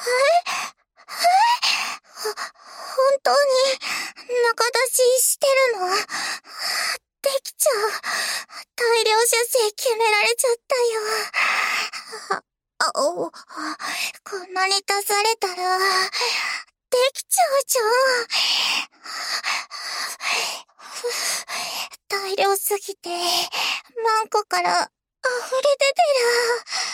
本当に仲出ししてるの？できちゃう。大量射精決められちゃったよ。こんなに出されたら、できちゃうじゃん。大量すぎて、マンコから溢れ出てる。